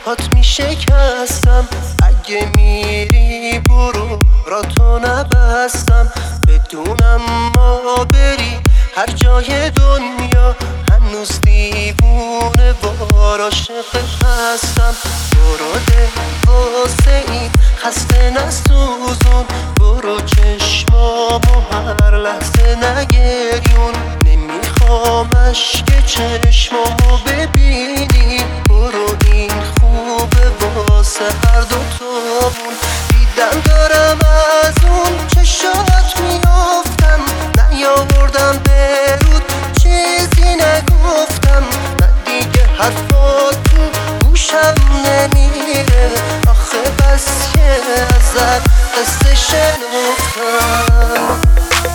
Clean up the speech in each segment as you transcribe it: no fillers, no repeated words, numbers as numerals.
پات میشکستم. اگه میری برو را تو نبستم، بدونم ما بری هر جای دنیا هنوز دیوونه وار عاشقت هستم. برو ده واسه این خسته نسوزون، برو چشمامو هر لحظه نگریون. نمیخوام اشک چشمامو ببینی، برو این خوبه واسه هر دوتامون. دیدم دارم از اون چشات میافتم، نیاوردم برود چیزی نگفتم. من دیگه حرفات تو گوشم نمیره، آخه بس که ازت قصه شنفتم.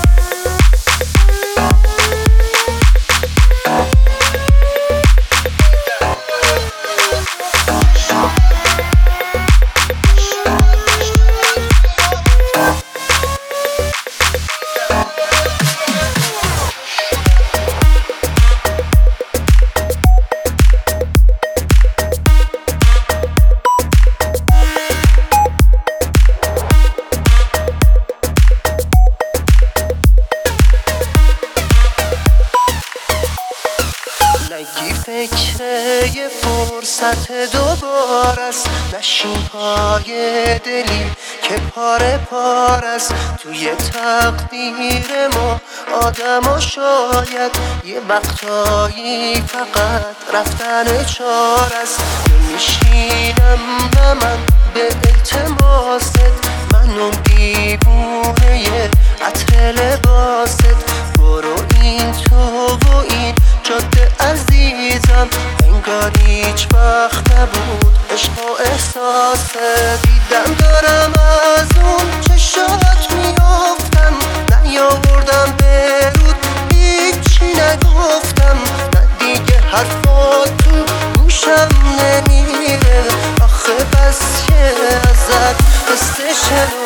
نگی فکر یه فرصت دوباره است، نشین پای دلی که پاره پاره است. توی تقدیر ما آدما شاید یه وقتایی فقط رفتن چار است. نمیشینم من به التماست، من اون دیوونه عطر لباست. برو این تو و این جاده عزیزم، انگار هیچ وقت نبود عشق و احساسه. دیدم دارم از اون چشات میافتم، نیاوردم برود هیچی نگفتم. من دیگه حرفات تو گوشم نمیره، آخه بس که ازت قصه شنفتم.